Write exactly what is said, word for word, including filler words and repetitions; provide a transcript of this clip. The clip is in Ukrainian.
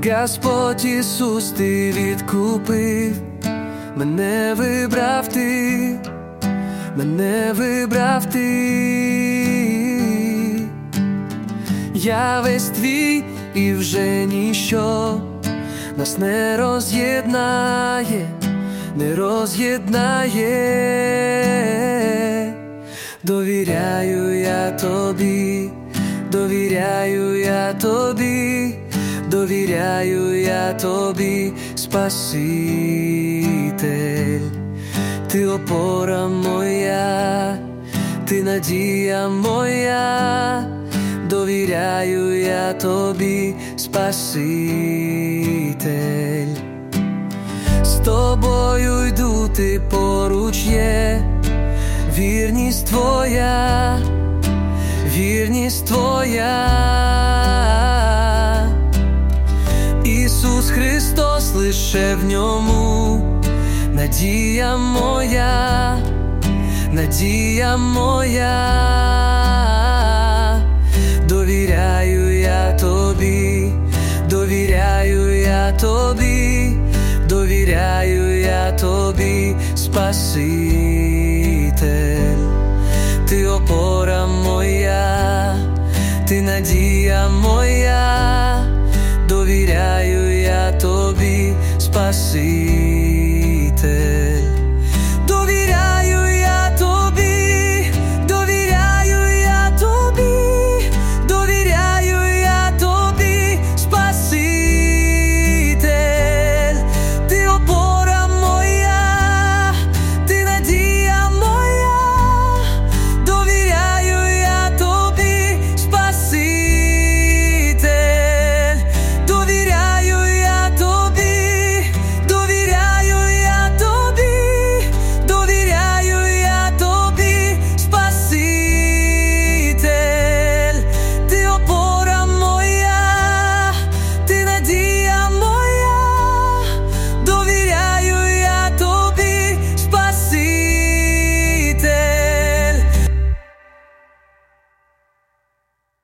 Господь Ісус, Ти відкупив, мене вибрав Ти, мене вибрав Ти. Я весь Твій, і вже ніщо нас не роз'єднає, не роз'єднає. Довіряю я Тобі, довіряю я Тобі, довіряю я Тобі, Спаситель. Ти опора моя, Ти надія моя, довіряю я Тобі, Спаситель. З Тобою йду, Ти поруч є, вірність Твоя, вірність Твоя. Ісус Христос, лише в Ньому надія моя, надія моя. Довіряю я Тобі, довіряю я Тобі, довіряю я Тобі, Спаситель. Ти опора моя, Ти надія моя.